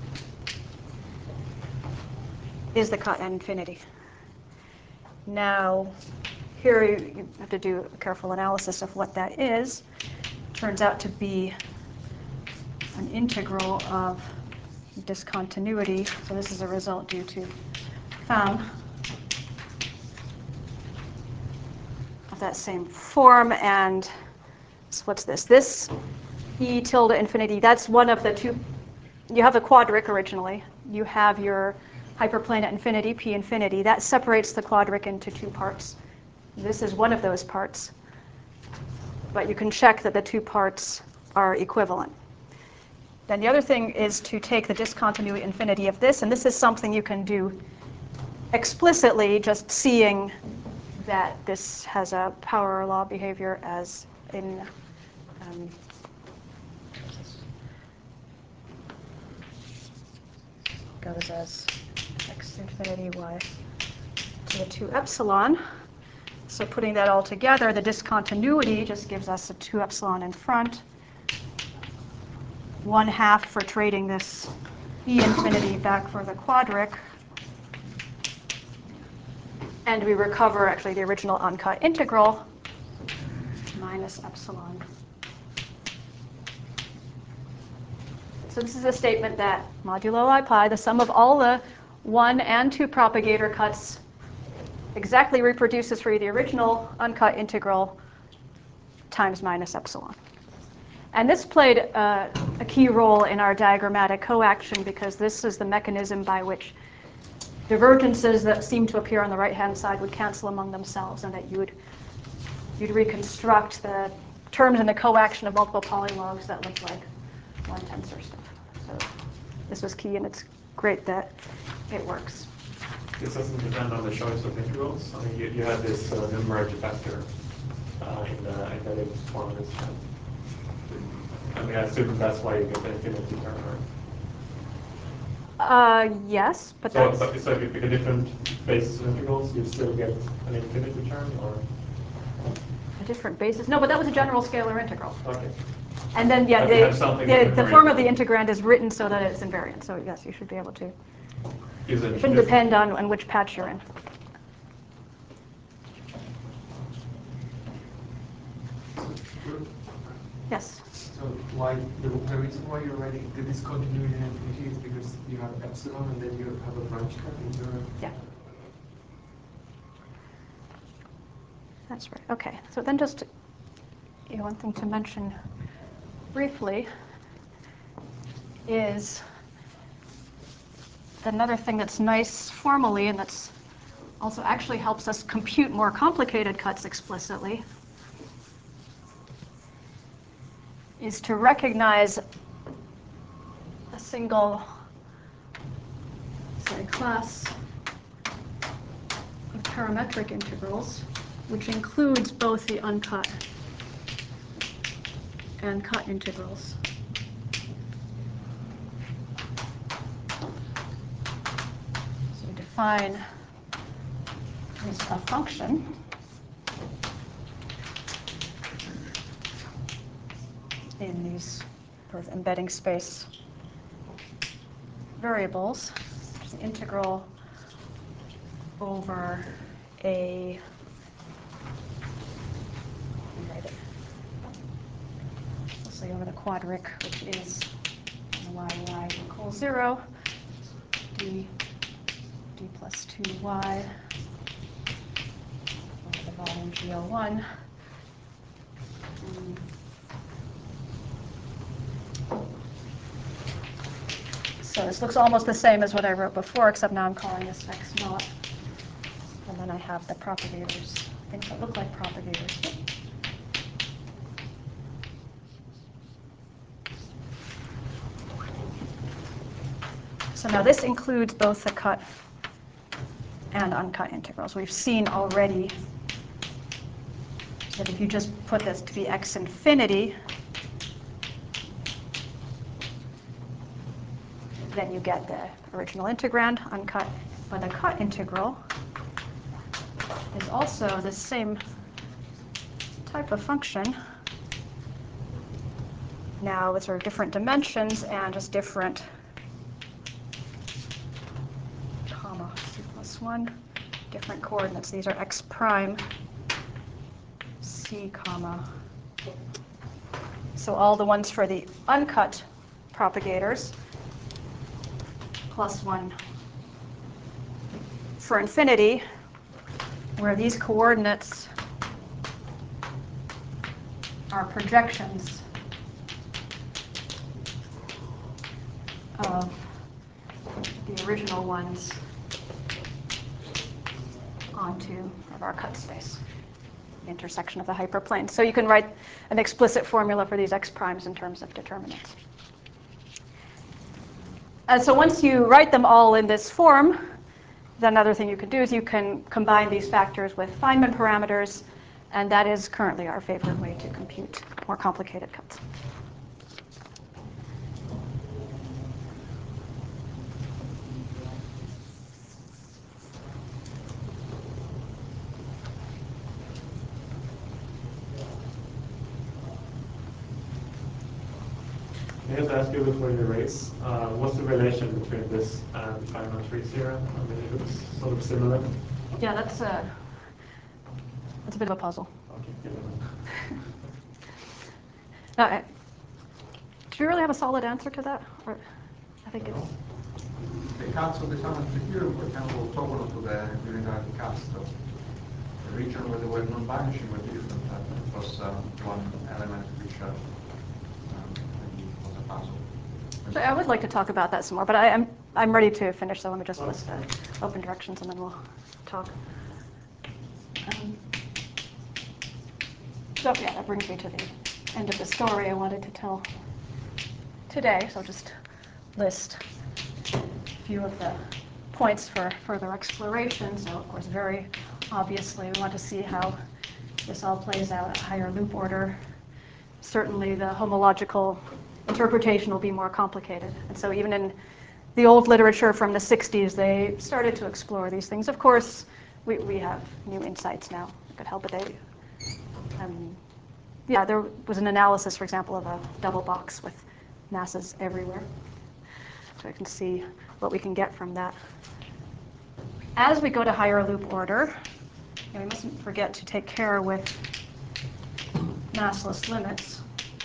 is the cut at infinity. Now, here you have to do a careful analysis of what that is. It turns out to be an integral of discontinuity. So this is a result due to Pham of that same form. And so what's this? This e tilde infinity, that's one of the two. You have a quadric originally. You have your hyperplane at infinity, p infinity. That separates the quadric into two parts. This is one of those parts. But you can check that the two parts are equivalent. Then the other thing is to take the discontinuity infinity of this, and this is something you can do explicitly, just seeing that this has a power law behavior as in um, goes as x infinity y to the two epsilon. So putting that all together, the discontinuity just gives us a two epsilon in front. One half for trading this e infinity back for the quadric. And we recover actually the original uncut integral minus epsilon. So this is a statement that modulo I pi, the sum of all the one and two propagator cuts, exactly reproduces for you the original uncut integral times minus epsilon. And this played uh, a key role in our diagrammatic coaction because this is the mechanism by which divergences that seem to appear on the right-hand side would cancel among themselves, and that you would you'd reconstruct the terms in the coaction of multiple polylogs that look like one tensor stuff. So this was key, and it's great that it works. This doesn't depend on the choice of integrals. I mean, you, you had this uh, numerator factor uh, in the embedded form of this term. I mean, I assume that's why you get the infinity term, right? Uh, yes, but So, that's... so, so if you pick a different basis of integrals, you still get an infinity term, or? A different bases. No, but that was a general scalar integral. Okay. And then, yeah, But you the, have something the, with the invariant. form of the integrand is written so that it's invariant. So yes, you should be able to. Is it It shouldn't this- depend on, on which patch you're in. Yes. So why the, the reason why you're writing the discontinuity in infinity is because you have epsilon and then you have a branch cut in your. Yeah. That's right. Okay. So then just you know, one thing to mention briefly is another thing that's nice formally and that's also actually helps us compute more complicated cuts explicitly is to recognize a single, say, class of parametric integrals, which includes both the uncut and cut integrals. So we define as a function in these sort of embedding space variables, which is the integral over a, write it, we'll say over the quadric, which is y, y equals zero, d, d plus two y over the volume G O one. Um, So this looks almost the same as what I wrote before, except now I'm calling this x naught. And then I have the propagators, things that look like propagators. So now this includes both the cut and uncut integrals. We've seen already that if you just put this to be x infinity, then you get the original integrand uncut. But the cut integral is also the same type of function, now with sort of different dimensions and just different comma c plus one, different coordinates. These are x prime c comma. So all the ones for the uncut propagators plus one for infinity, where these coordinates are projections of the original ones onto of our cut space, the intersection of the hyperplane. So you can write an explicit formula for these x primes in terms of determinants. And so once you write them all in this form, then another thing you can do is you can combine these factors with Feynman parameters, and that is currently our favorite way to compute more complicated cuts. I have to ask you before you erase, uh, what's the relation between this and Feynman tree theorem? I mean, it looks sort of similar. Yeah, that's a, that's a bit of a puzzle. Okay, give it a- Now, I- do you really have a solid answer to that? Or I think it's... The cuts of the Feynman tree theorem were kind of orthogonal to the unitary cuts. So the region where they were non-vanishing were different. Uh, it was um, one element which uh, um, maybe was a puzzle. So I would like to talk about that some more, but I, I'm, I'm ready to finish, so let me just list the open directions and then we'll talk. Um, so yeah, that brings me to the end of the story I wanted to tell today. So I'll just list a few of the points for further exploration. So of course, very obviously, we want to see how this all plays out at higher loop order. Certainly the homological interpretation will be more complicated. And so even in the old literature from the sixties, they started to explore these things. Of course, we, we have new insights now that could help, but they Um, yeah, there was an analysis, for example, of a double box with masses everywhere. So I can see what we can get from that. As we go to higher loop order, and we mustn't forget to take care with massless limits.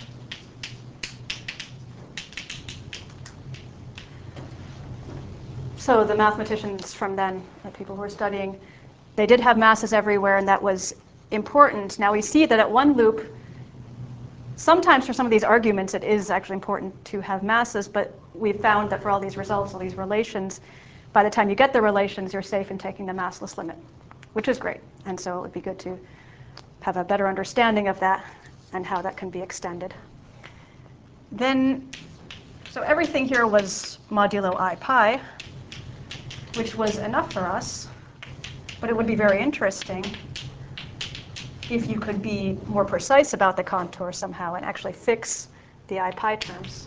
So the mathematicians from then, the people who were studying, they did have masses everywhere, and that was important. Now we see that at one loop, sometimes for some of these arguments, it is actually important to have masses, but we found that for all these results, all these relations, by the time you get the relations, you're safe in taking the massless limit, which is great. And so it would be good to have a better understanding of that and how that can be extended. Then, so everything here was modulo I pi, which was enough for us, but it would be very interesting if you could be more precise about the contour somehow and actually fix the I pi terms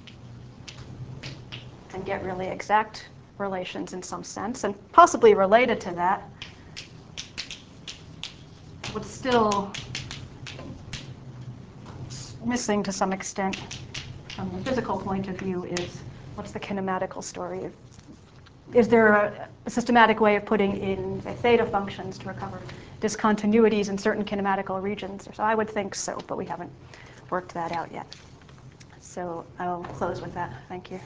and get really exact relations in some sense, and possibly related to that would still missing to some extent from the physical point of view is what's the kinematical story? Is there a, a systematic way of putting in the theta functions to recover discontinuities in certain kinematical regions? So I would think so, but we haven't worked that out yet. So I'll close with that. Thank you.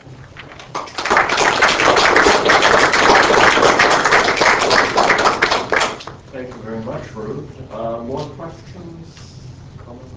Thank you very much, Ruth. Uh, more questions, comments,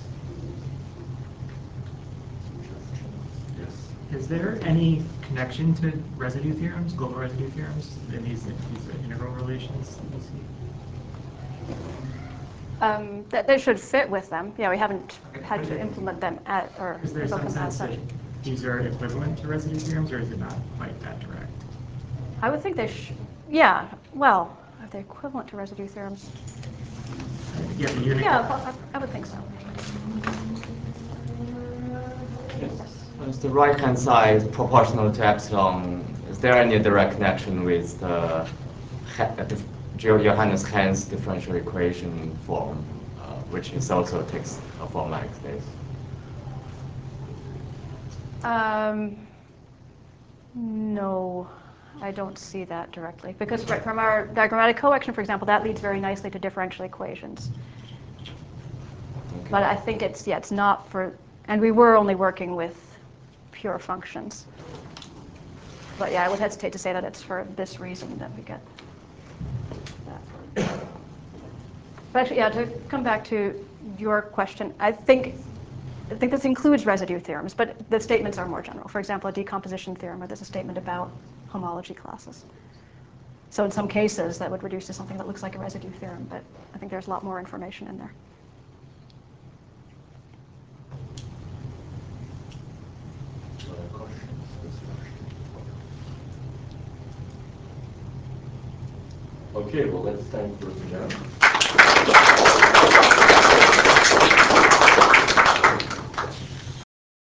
suggestions? Yes. Is there any connection to residue theorems, global residue theorems, in these, these integral relations that you see? Um, that they should fit with them. Yeah, we haven't had to implement them at or Is there some invoke them as sense such. that these are equivalent to residue theorems, or is it not quite that direct? I would think they should. Yeah. Well, are they equivalent to residue theorems? Yeah, the unit. Yeah, I, I would think so. Is the right-hand side proportional to epsilon? Is there any direct connection with the Johannes Hans differential equation form, uh, which is also takes a form like this? Um, no, I don't see that directly. Because right, from our diagrammatic coaction, for example, that leads very nicely to differential equations. Okay. But I think it's, yeah, it's not for, and we were only working with pure functions. But yeah, I would hesitate to say that it's for this reason that we get that. But actually, yeah, to come back to your question, I think I think this includes residue theorems, but the statements are more general. For example, a decomposition theorem where there's a statement about homology classes. So in some cases, that would reduce to something that looks like a residue theorem, but I think there's a lot more information in there. Okay, well, let's thank Ruth again.